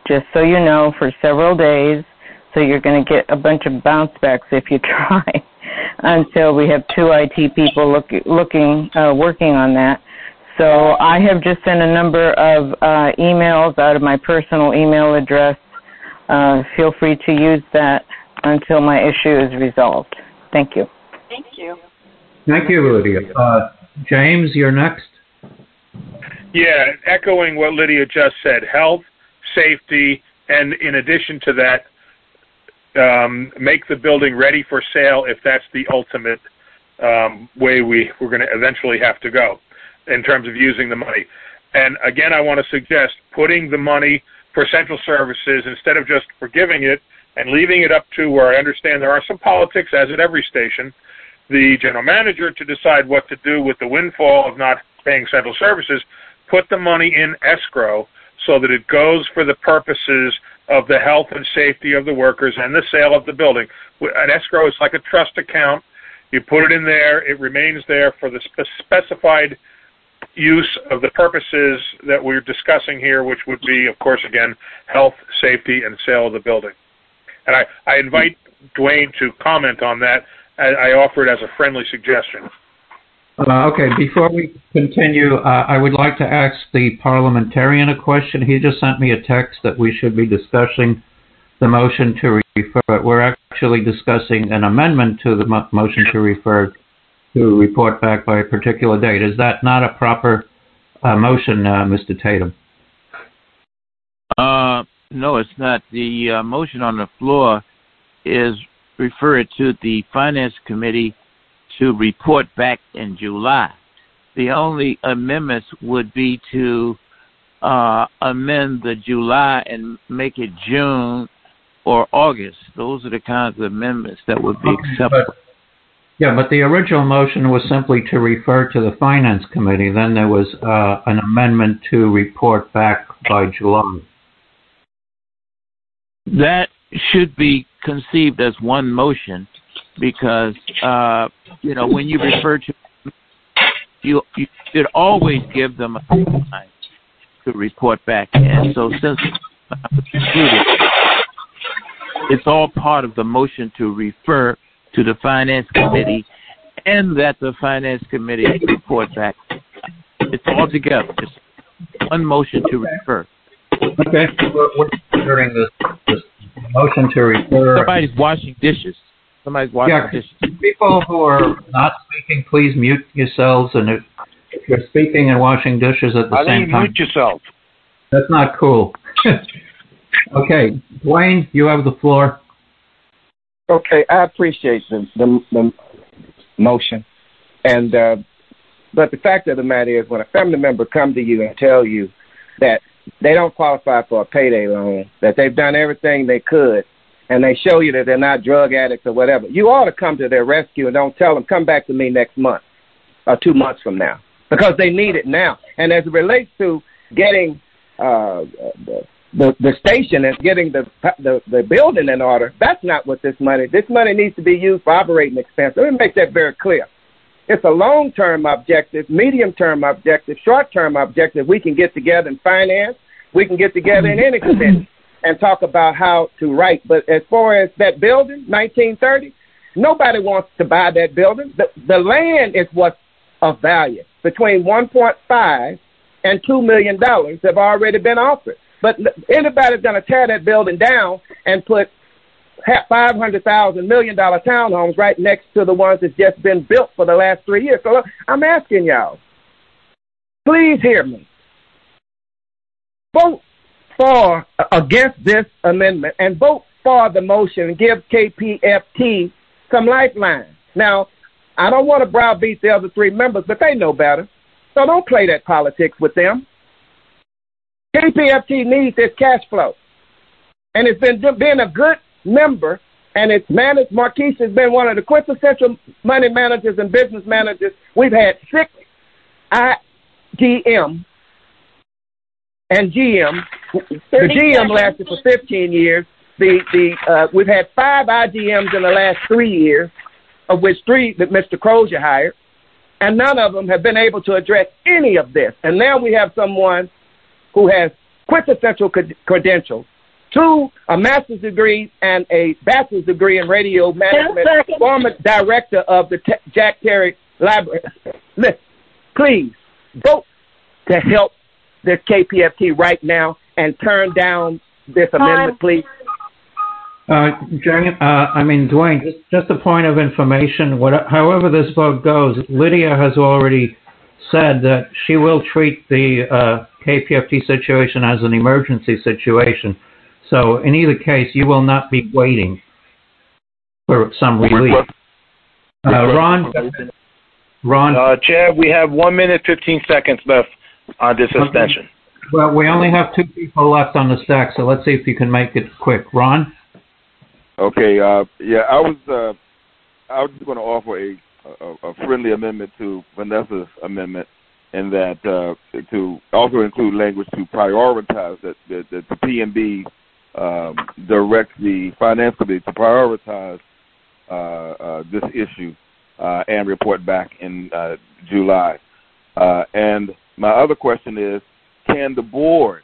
S16: just so you know, for several days. So you're going to get a bunch of bounce backs if you try until we have 2 IT people working on that. So I have just sent a number of emails out of my personal email address. Feel free to use that until my issue is resolved. Thank you.
S2: Thank you.
S1: Thank you, Lydia. James, you're next.
S11: Yeah, echoing what Lydia just said, health, safety, and in addition to that, make the building ready for sale if that's the ultimate way we're going to eventually have to go in terms of using the money. And again, I want to suggest putting the money for central services instead of just forgiving it and leaving it up to, where I understand there are some politics, as at every station, the general manager to decide what to do with the windfall of not paying central services. Put the money in escrow so that it goes for the purposes of the health and safety of the workers and the sale of the building. An escrow is like a trust account. You put it in there, it remains there for the specified use of the purposes that we're discussing here, which would be, of course, again, health, safety, and sale of the building. And I invite Dwayne to comment on that. I offer it as a friendly suggestion.
S1: Okay, before we continue, I would like to ask the parliamentarian a question. He just sent me a text that we should be discussing the motion to refer. We're actually discussing an amendment to the motion to refer to report back by a particular date. Is that not a proper motion, Mr. Tatum?
S7: No, it's not. The motion on the floor is referred to the Finance Committee to report back in July. The only amendments would be to amend the July and make it June or August. Those are the kinds of amendments that would be acceptable.
S1: But the original motion was simply to refer to the Finance Committee. Then there was an amendment to report back by July.
S7: That should be conceived as one motion because, when you refer to, you should always give them a time to report back. And so since it's all part of the motion to refer to the Finance Committee and that the Finance Committee report back. It's all together. It's one motion to refer.
S1: Okay. We're considering this motion to refer.
S7: Somebody's washing dishes. Dishes.
S1: People who are not speaking, please mute yourselves. And if you're speaking and washing dishes at the same time,
S5: mute yourself.
S1: That's not cool. Okay, Dwayne, you have the floor.
S3: Okay, I appreciate the motion, and but the fact of the matter is, when a family member comes to you and tell you that they don't qualify for a payday loan, that they've done everything they could, and they show you that they're not drug addicts or whatever, you ought to come to their rescue and don't tell them, come back to me next month or 2 months from now, because they need it now. And as it relates to getting the station and getting the building in order, that's not what this money needs to be used for operating expense. Let me make that very clear. It's a long-term objective, medium-term objective, short-term objective. We can get together in finance. We can get together in any committee and talk about how to write. But as far as that building, 1930, nobody wants to buy that building. The land is what's of value. Between $1.5 and $2 million have already been offered. But anybody's going to tear that building down and put $500,000, $1 million townhomes right next to the ones that's just been built for the last 3 years. So look, I'm asking y'all, please hear me. Vote against this amendment and vote for the motion and give KPFT some lifeline. Now, I don't want to browbeat the other 3 members, but they know better. So don't play that politics with them. KPFT needs this cash flow. And it's been a good member, and it's managed. Marquise has been one of the quintessential money managers and business managers. We've had 6 IGM and GM. The GM lasted for 15 years. We've had 5 IGMs in the last 3 years, of which 3 that Mr. Crozier hired, and none of them have been able to address any of this. And now we have someone who has quintessential credentials a master's degree and a bachelor's degree in radio management, former director of the Jack Terry Library. Listen, please vote to help the KPFT right now and turn down this amendment, please.
S1: Dwayne, just a point of information. However this vote goes, Lydia has already said that she will treat the KPFT situation as an emergency situation. So in either case, you will not be waiting for some relief. Ron?
S9: Chair, we have 1 minute, 15 seconds left on this suspension.
S1: Okay. Well, we only have 2 people left on the stack, so let's see if you can make it quick. Ron?
S10: Okay. I was just going to offer a friendly amendment to Vanessa's amendment, and that to also include language to prioritize that the PNB direct the Finance Committee to prioritize this issue and report back in July. And my other question is, can the board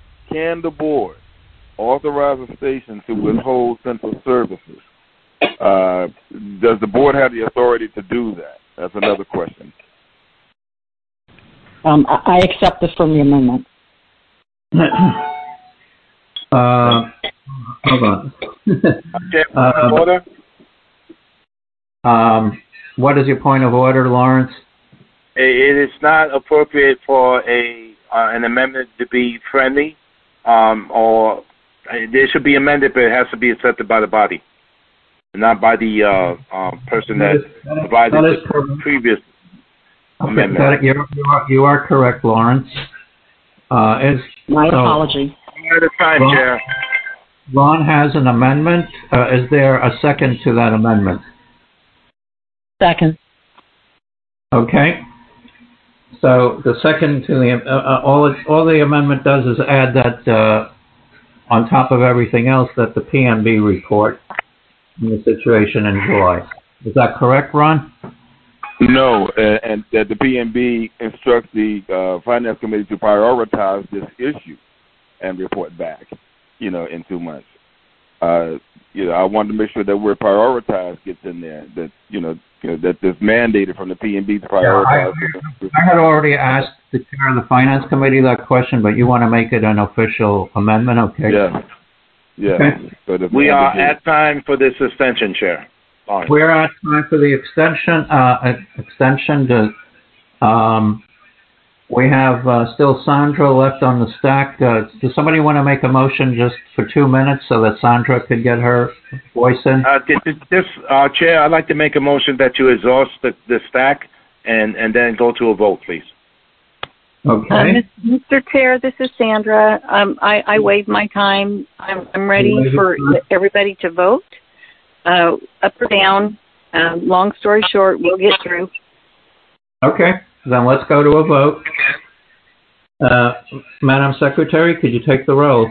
S10: authorize a station to withhold central services? Does the board have the authority to do that? That's another question.
S15: I accept this from the amendment.
S1: Hold on.
S9: Order?
S1: What is your point of order, Lawrence?
S9: It is not appropriate for an amendment to be friendly, or it should be amended, but it has to be accepted by the body, not by the person that provided the previous amendment.
S1: You are correct, Lawrence.
S15: My apology.
S9: At a time, Chair.
S1: Ron has an amendment. Is there a second to that amendment?
S15: Second.
S1: Okay. So the second to the all the amendment does is add that on top of everything else that the PNB report in the situation in July. Is that correct, Ron?
S10: No, and that the PNB instructs the Finance Committee to prioritize this issue and report back, in 2 months. I wanted to make sure that word prioritize gets in there, that, that this mandated from the PNB to prioritize.
S1: I had already asked the chair of the Finance Committee that question, but you want to make it an official amendment, okay?
S10: Yeah.
S1: Okay.
S10: So
S9: we are at time for this extension, Chair. Fine.
S1: We're at time for the extension. We have still Sandra left on the stack. Does somebody want to make a motion just for 2 minutes so that Sandra could get her voice in?
S9: Chair, I'd like to make a motion that you exhaust the stack and then go to a vote, please.
S1: Okay.
S2: Mr. Chair, this is Sandra. I waived my time. I'm ready for everybody to vote, up or down. Long story short, we'll get through.
S1: Okay. Then let's go to a vote. Madam Secretary, could you take the roll?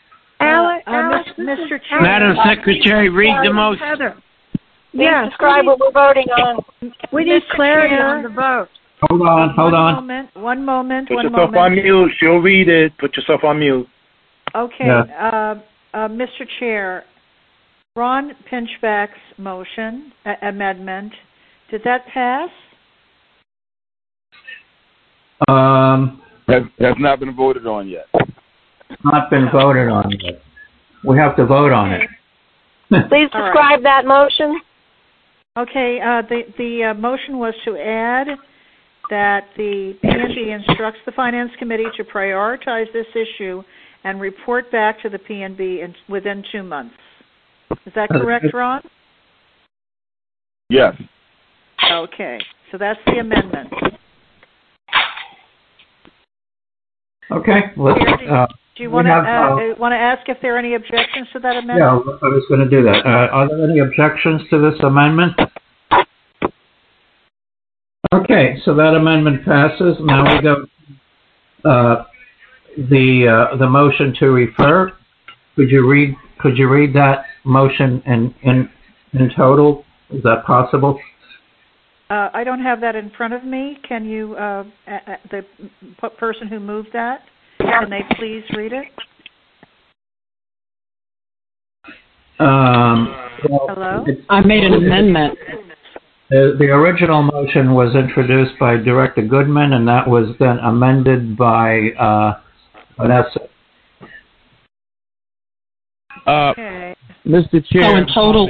S12: Mr. Chair. Madam Secretary, read the motion.
S13: Please describe what we're voting on.
S8: We need clarity on the vote.
S1: Hold on.
S8: One moment.
S9: Put yourself on mute. She'll read it. Put yourself on mute.
S8: Okay.
S1: Yeah.
S8: Mr. Chair, Ron Pinchback's motion, amendment, did that pass?
S10: Has not been voted on yet.
S1: Not been voted on yet. We have to vote on it.
S13: Please describe that motion.
S8: Okay, the motion was to add that the PNB instructs the Finance Committee to prioritize this issue and report back to the PNB within 2 months. Is that correct, Ron?
S10: Yes.
S8: Okay, so that's the amendment.
S1: Okay.
S8: Do you want to ask if there are any objections to that amendment?
S1: Yeah, I was going to do that. Are there any objections to this amendment? Okay, so that amendment passes. Now we go the motion to refer. Could you read that motion in total? Is that possible?
S8: I don't have that in front of me. Can you, the person who moved that, can they please read it? Hello?
S15: I made an amendment.
S1: The original motion was introduced by Director Goodman, and that was then amended by Vanessa.
S7: Okay. Mr. Chair.
S15: So in total,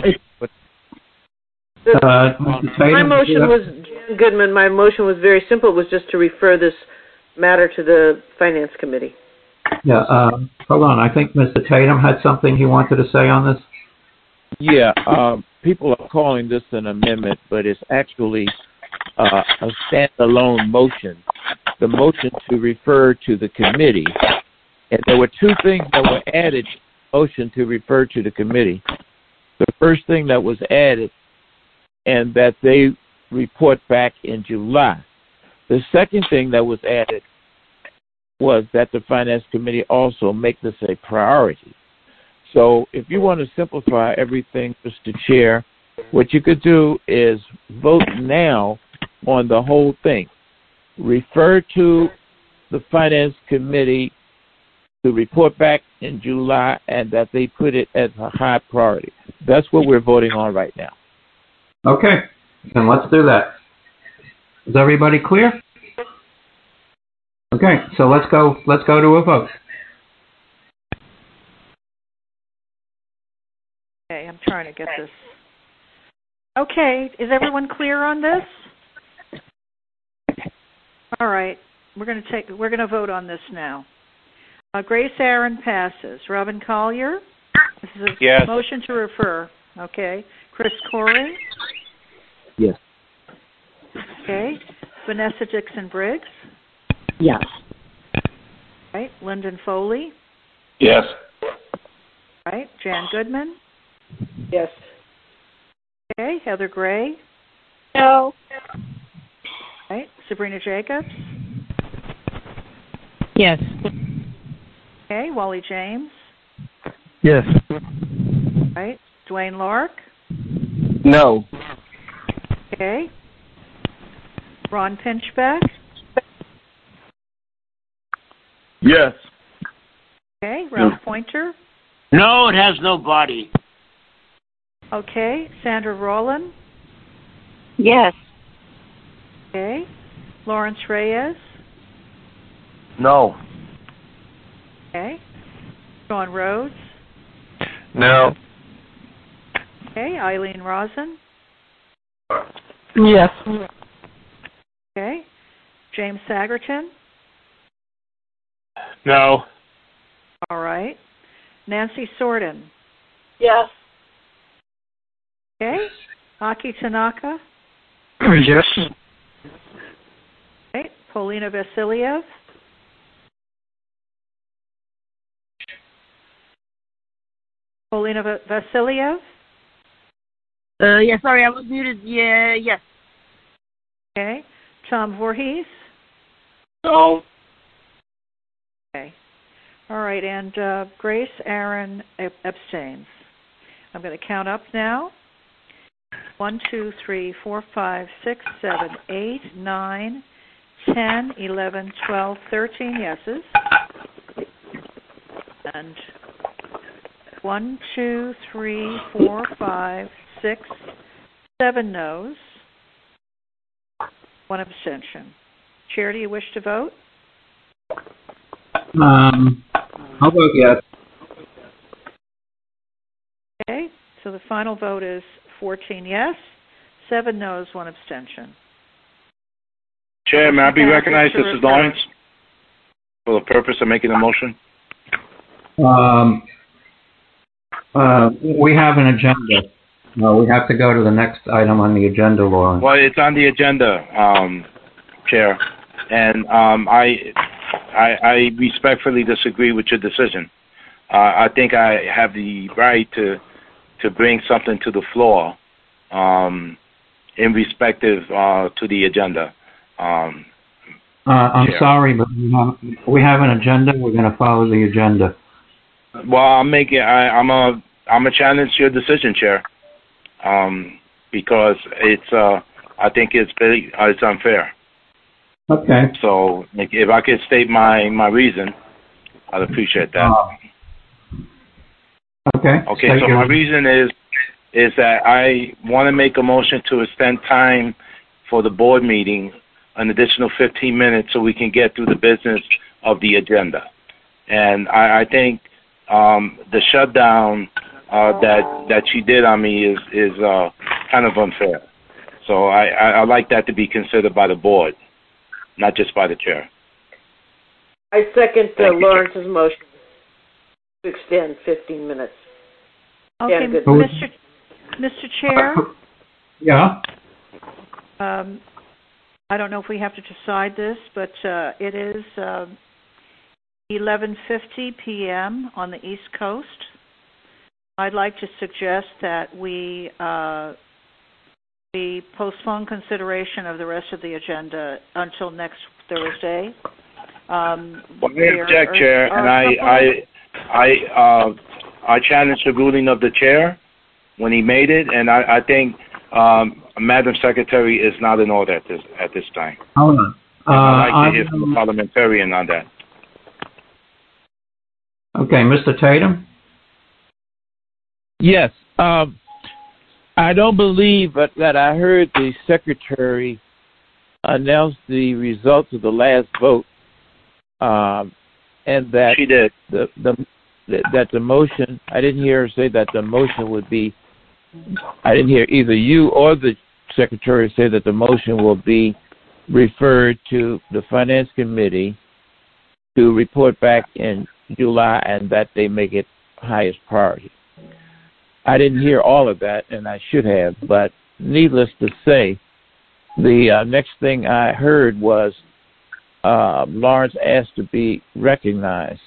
S17: my motion was, Jan Goodman, my motion was very simple. It was just to refer this matter to the Finance Committee.
S1: Yeah, hold on. I think Mr. Tatum had something he wanted to say on this.
S7: Yeah, people are calling this an amendment, but it's actually a standalone motion. The motion to refer to the committee. And there were two things that were added to the motion to refer to the committee. The first thing that was added, and that they report back in July. The second thing that was added was that the Finance Committee also make this a priority. So if you want to simplify everything, Mr. Chair, what you could do is vote now on the whole thing. Refer to the Finance Committee to report back in July, and that they put it as a high priority. That's what we're voting on right now.
S1: Okay, then let's do that. Is everybody clear? Okay, so let's go to a vote.
S8: Okay, I'm trying to get this. Okay, is everyone clear on this? All right, we're going to vote on this now. Grace Aaron passes. Robin Collier? This is a
S5: Yes.
S8: motion to refer. Okay. Chris Corey?
S7: Yes.
S8: Okay. Vanessa Dixon Briggs?
S15: yes.
S8: Right. Lyndon Foley?
S5: Yes.
S8: Right. Jan Goodman?
S17: Yes.
S8: Okay. Heather Gray?
S13: No.
S8: Right. Sabrina Jacobs?
S15: Yes.
S8: Okay. Wally James?
S4: Yes.
S8: Right. Dwayne Lark?
S5: No.
S8: Okay. Ron Pinchbeck?
S5: Yes.
S8: Okay. Ralph Pointer?
S12: No, it has no body.
S8: Okay. Sandra Rowland?
S13: Yes.
S8: Okay. Lawrence Reyes?
S5: No.
S8: Okay. Sean Rhodes?
S5: No.
S8: Okay. Eileen Rosen?
S6: Yes.
S8: Okay. James Sagerton?
S11: No.
S8: All right. Nancy Sorden?
S13: Yes.
S8: Okay. Aki Tanaka?
S4: Yes.
S8: Okay. Polina Vasiliev? Polina Vasiliev?
S14: Yeah, sorry, I was muted. Yeah, yes.
S8: Okay. Tom Voorhees?
S12: No.
S8: Okay. All right, and Grace Aaron abstains. I'm going to count up now. 1, 2, 3, 4, 5, 6, 7, 8, 9, 10, 11, 12, 13 yeses. And 1, 2, 3, 4, 5, 6, 7 noes. 1 abstention. Chair, do you wish to vote?
S1: I'll vote yes.
S8: Okay, so the final vote is 14 yes, 7 noes, 1 abstention.
S9: Chair, may I be recognized? This is Lawrence for the purpose of making a motion.
S1: We have an agenda. We have to go to the next item on the agenda, Lawrence.
S9: Well, it's on the agenda, Chair, and I respectfully disagree with your decision. I think I have the right to bring something to the floor in respective to the agenda. I'm
S1: Chair. Sorry, but we have an agenda. We're going to follow the agenda.
S9: Well, I'm a challenge your decision, Chair, because it's I think it's unfair.
S1: Okay.
S9: So if I could state my reason, I'd appreciate that.
S1: Okay.
S9: Okay, so my reason is that I want to make a motion to extend time for the board meeting an additional 15 minutes so we can get through the business of the agenda. And I think the shutdown that she did on me is kind of unfair. So I like that to be considered by the board, not just by the chair.
S17: I second Lawrence's motion to extend 15 minutes.
S8: Okay, Mr. Chair?
S1: Yeah?
S8: I don't know if we have to decide this, but it is 11:50 p.m. on the East Coast. I'd like to suggest that we postpone consideration of the rest of the agenda until next Thursday.
S9: I object, Chair, and I challenge the ruling of the chair when he made it, and I think Madam Secretary is not in order at this time.
S1: Hold on.
S9: I'd like to hear from the parliamentarian on that.
S1: Okay, Mr. Tatum?
S7: Yes. I don't believe that I heard the secretary announce the results of the last vote, and that
S9: she did.
S7: That the motion. I didn't hear her say that the motion would be. I didn't hear either you or the secretary say that the motion will be referred to the Finance Committee to report back in July, and that they make it highest priority. I didn't hear all of that, and I should have, but needless to say, the next thing I heard was Lawrence asked to be recognized.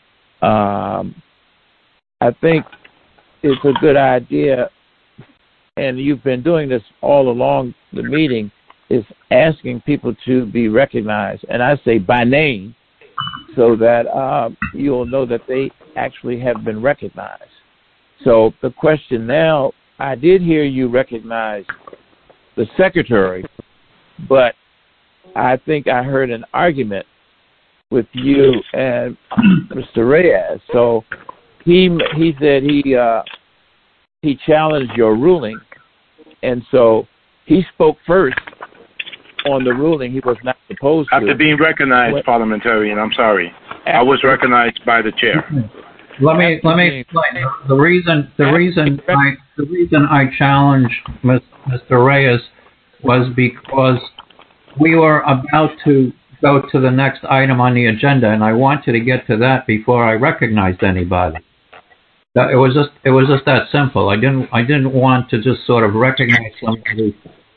S7: I think it's a good idea, and you've been doing this all along the meeting, is asking people to be recognized, and I say by name, so that you'll know that they actually have been recognized. So the question now, I did hear you recognize the secretary, but I think I heard an argument with you and Mr. Reyes. So he said he challenged your ruling, and so he spoke first on the ruling he was not supposed to.
S9: After being recognized, parliamentarian, I'm sorry. I was recognized by the chair.
S1: Let me explain. The reason I challenged Mr. Reyes was because we were about to go to the next item on the agenda, and I wanted to get to that before I recognized anybody. It was just that simple. I didn't want to just sort of recognize somebody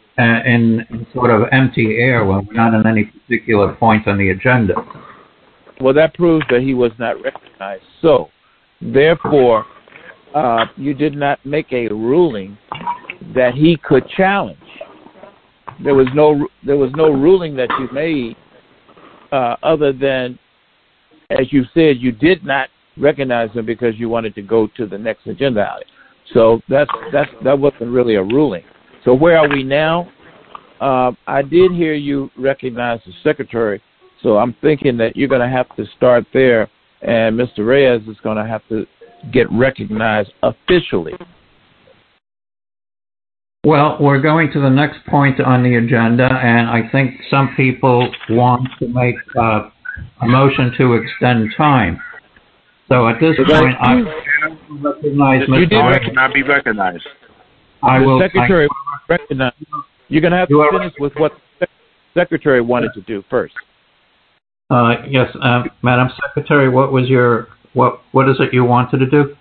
S1: in sort of empty air when we're not in any particular point on the agenda.
S7: Well, that proves that he was not recognized. So, therefore, you did not make a ruling that he could challenge. There was no ruling that you made other than, as you said, you did not recognize him because you wanted to go to the next agenda item. So that wasn't really a ruling. So where are we now? I did hear you recognize the secretary, so I'm thinking that you're going to have to start there, and Mr. Reyes is going to have to get recognized officially.
S1: Well, we're going to the next point on the agenda, and I think some people want to make a motion to extend time. So at this point, I recognize Mr.
S9: Reyes. Not be recognized.
S7: The secretary will recognize. You're going to have to finish with what the secretary wanted to do first.
S1: Yes, Madam Secretary, what is it you wanted to do?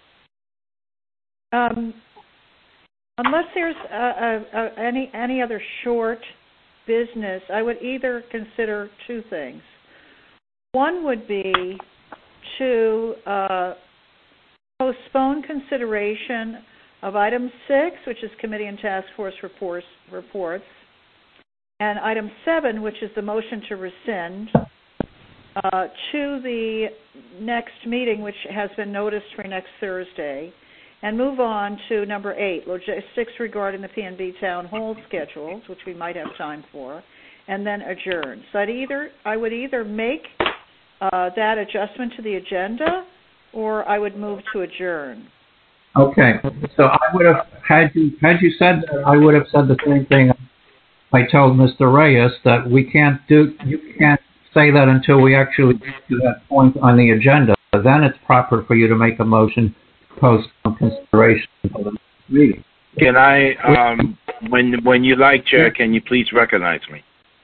S8: Unless there's any other short business, I would either consider two things. One would be to postpone consideration of item 6, which is committee and task force reports, and item 7, which is the motion to rescind, to the next meeting, which has been noticed for next Thursday, and move on to number 8, logistics regarding the PNB town hall schedules, which we might have time for, and then adjourn. So I would either make that adjustment to the agenda, or I would move to adjourn.
S1: Okay, so I would have, had you said that, I would have said the same thing I told Mr. Reyes, that you can't say that until we actually get to that point on the agenda. Then it's proper for you to make a motion post consideration for the next meeting.
S9: Can I, when you like, Chair, can you please recognize me?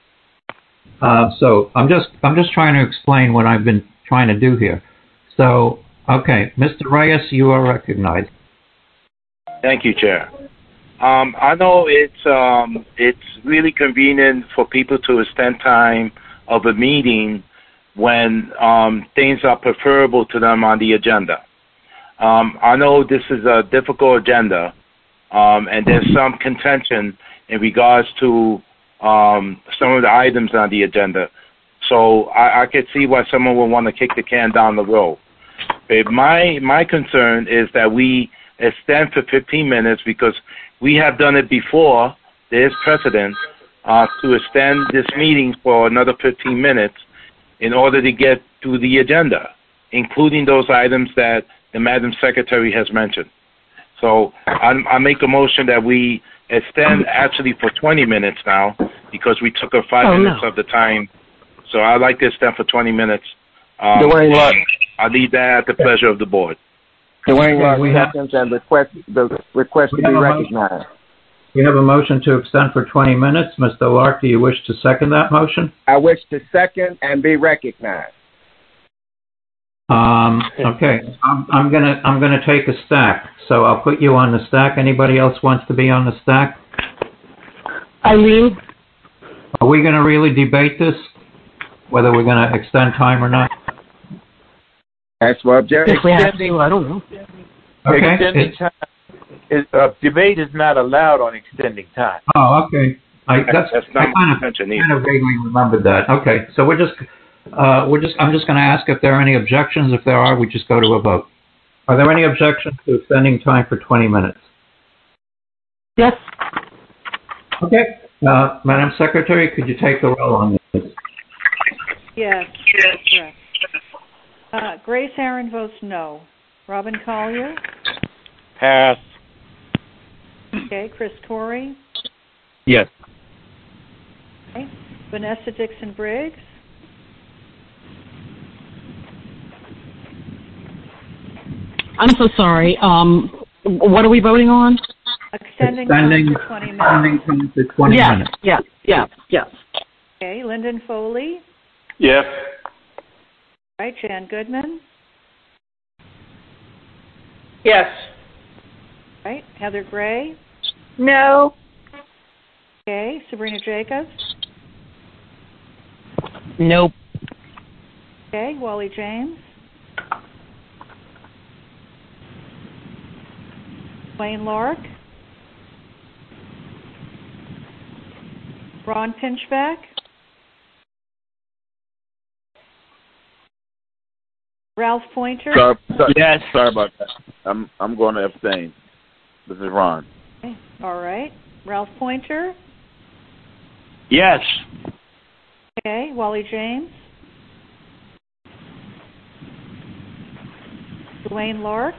S1: So I'm just trying to explain what I've been trying to do here. So, okay, Mr. Reyes, you are recognized.
S9: Thank you, Chair. I know it's really convenient for people to extend time of a meeting when things are preferable to them on the agenda. I know this is a difficult agenda, and there's some contention in regards to some of the items on the agenda. So I could see why someone would want to kick the can down the road. But my concern is that we extend for 15 minutes because we have done it before. There's precedent to extend this meeting for another 15 minutes in order to get to the agenda, including those items that the Madam Secretary has mentioned. So I make a motion that we extend actually for 20 minutes now because we took up 5 minutes of the time. So I'd like to extend for 20 minutes.
S3: Dwayne Lott.
S9: I leave that at the pleasure of the board.
S3: Dwayne Lott seconds and request to be recognized.
S1: We have a motion to extend for 20 minutes. Mr. Lark, do you wish to second that motion?
S3: I wish to second and be recognized.
S1: Okay, I'm gonna take a stack. So I'll put you on the stack. Anybody else wants to be on the stack?
S6: Eileen?
S1: Are we gonna really debate this? Whether we're gonna extend time or not?
S3: That's what
S6: If we have to, I don't know.
S1: Okay.
S7: Extending time. Debate is not allowed on extending time.
S1: Oh, okay.
S9: That's not my intention either.
S1: I kind of vaguely remembered that. Okay, so I'm just going to ask if there are any objections. If there are, we just go to a vote. Are there any objections to extending time for 20 minutes?
S6: Yes.
S1: Okay. Madam Secretary, could you take the roll on this?
S8: Yes. Correct. Grace Aaron votes no. Robin Collier?
S7: Pass.
S8: Okay. Chris Torrey?
S7: Yes.
S8: Okay. Vanessa Dixon Briggs?
S15: I'm so sorry. What are we voting on?
S8: Extending time for 20 minutes.
S1: For 20 minutes.
S15: Yes.
S8: Okay. Lyndon Foley?
S7: Yes.
S8: All right. Jan Goodman?
S17: Yes.
S8: All right. Heather Gray?
S13: No.
S8: Okay. Sabrina Jacobs?
S15: Nope.
S8: Okay. Wally James? Wayne Lark? Ron Pinchback? Ralph Pointer?
S10: Yes. Sorry about that. I'm going to abstain. This is Ron.
S8: Okay. All right. Ralph Pointer?
S7: Yes.
S8: Okay. Wally James? Dwayne Lark?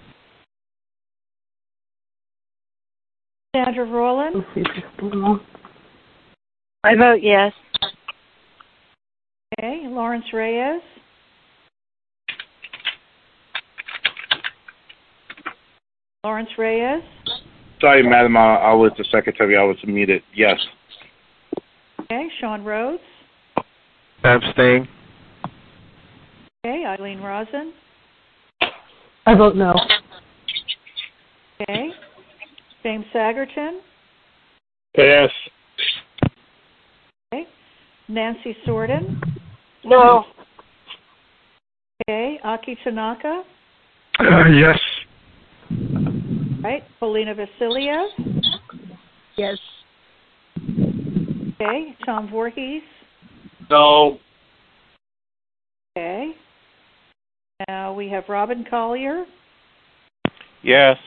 S8: Sandra Rowland?
S13: I vote yes.
S8: Okay. Lawrence Reyes? Lawrence Reyes?
S9: Sorry, Madam, I was the secretary. I was muted. Yes.
S8: Okay. Sean Rhodes?
S5: Abstain.
S8: Okay. Eileen Rosen?
S6: I vote no.
S8: Okay. James Sagerton?
S5: Pass.
S8: Okay. Nancy Sorden?
S13: No.
S8: Okay. Aki Tanaka?
S5: Yes.
S8: Right. Polina Vasiliev?
S13: Yes.
S8: Okay. Tom Voorhees?
S7: No.
S8: Okay. Now we have Robin Collier?
S7: Yes.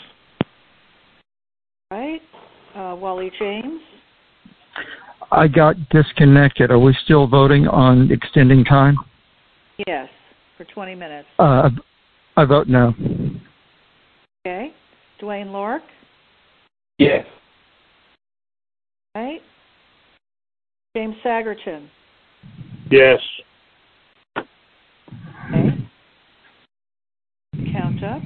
S8: Right. Wally James?
S4: I got disconnected. Are we still voting on extending time?
S8: Yes, for 20 minutes.
S4: I vote no.
S8: Okay. Dwayne Lork?
S5: Yes.
S8: Right. James Sagerton?
S11: Yes.
S8: Okay. Count up.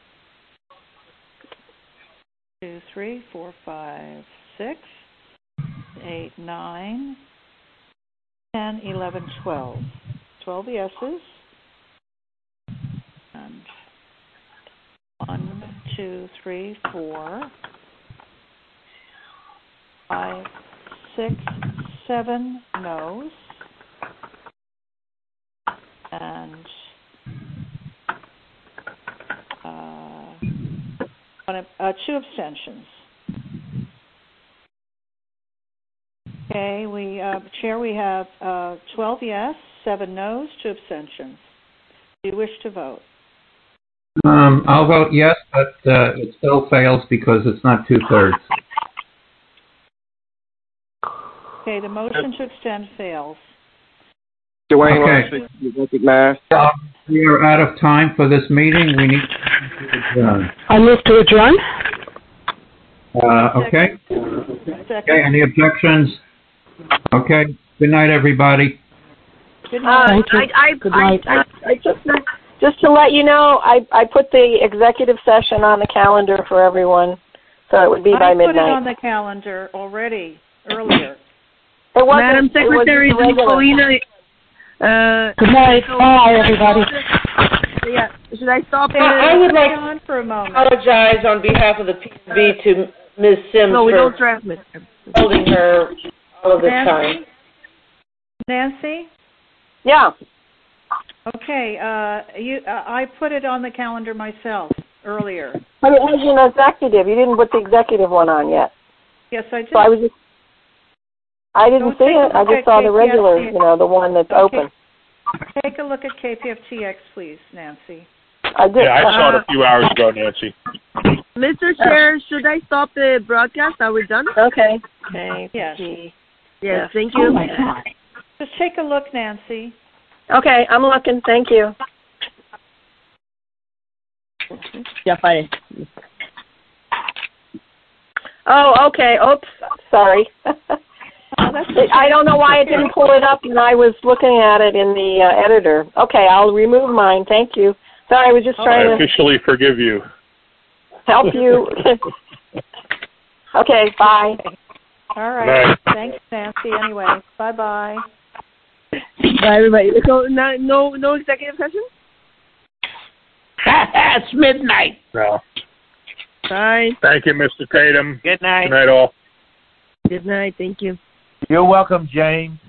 S8: 2, 3, 4, 5, 6, 8, 9, 10, 11, 12. 12 yeses. And 1, 2, 3, 4, 5, 6, 7 noes. And 2 abstentions. Okay, Chair, we have 12 yes, 7 noes, 2 abstentions. Do you wish to vote?
S1: I'll vote yes, but it still fails because it's not 2/3.
S8: Okay, the motion to extend fails.
S3: Dwayne,
S1: Okay.
S3: you recognize?
S1: We are out of time for this meeting. We need to adjourn.
S6: I move to adjourn.
S1: Okay. Okay, any objections? Okay. Good night, everybody.
S8: Good night.
S6: Good night.
S13: I just to let you know, I put the executive session on the calendar for everyone, so it would be by midnight.
S8: I put it on the calendar already, earlier.
S13: It wasn't,
S14: Madam Secretary Nicolina.
S6: Good night. Bye, everybody.
S14: Yeah. Should I stop?
S17: I would like
S8: on for a moment.
S17: apologize on behalf of the PSB to Ms. Sims
S14: No, we
S17: for
S14: don't transmit.
S17: holding her all of this time.
S8: Nancy?
S13: Yeah.
S8: Okay, I put it on the calendar myself earlier.
S13: But it was an executive. You didn't put the executive one on yet.
S8: Yes, I did.
S13: So I didn't see it. I just saw the regular, the one that's open.
S8: Take a look at KPFTX, please, Nancy.
S13: I did.
S11: Yeah, I saw it a few hours ago, Nancy.
S14: Mr. Chair, should I stop the broadcast? Are we done?
S13: Okay.
S8: Yes.
S14: Yes, thank you.
S6: Oh, my God.
S8: Just take a look, Nancy.
S13: Okay, I'm looking. Thank you.
S14: Yeah, fine.
S13: Oh, okay. Oops. Sorry. I don't know why it didn't pull it up when I was looking at it in the editor. Okay, I'll remove mine. Thank you. Sorry, I was just trying
S11: I officially forgive you.
S13: help you. Okay, bye.
S8: All right.
S11: Bye.
S8: Thanks, Nancy. Anyway, bye-bye.
S14: Bye, everybody. So, no executive session?
S12: It's midnight.
S11: No.
S14: Bye.
S11: Thank you, Mr. Tatum.
S17: Good night.
S11: Good night, all.
S14: Good night. Thank you.
S7: You're welcome, James.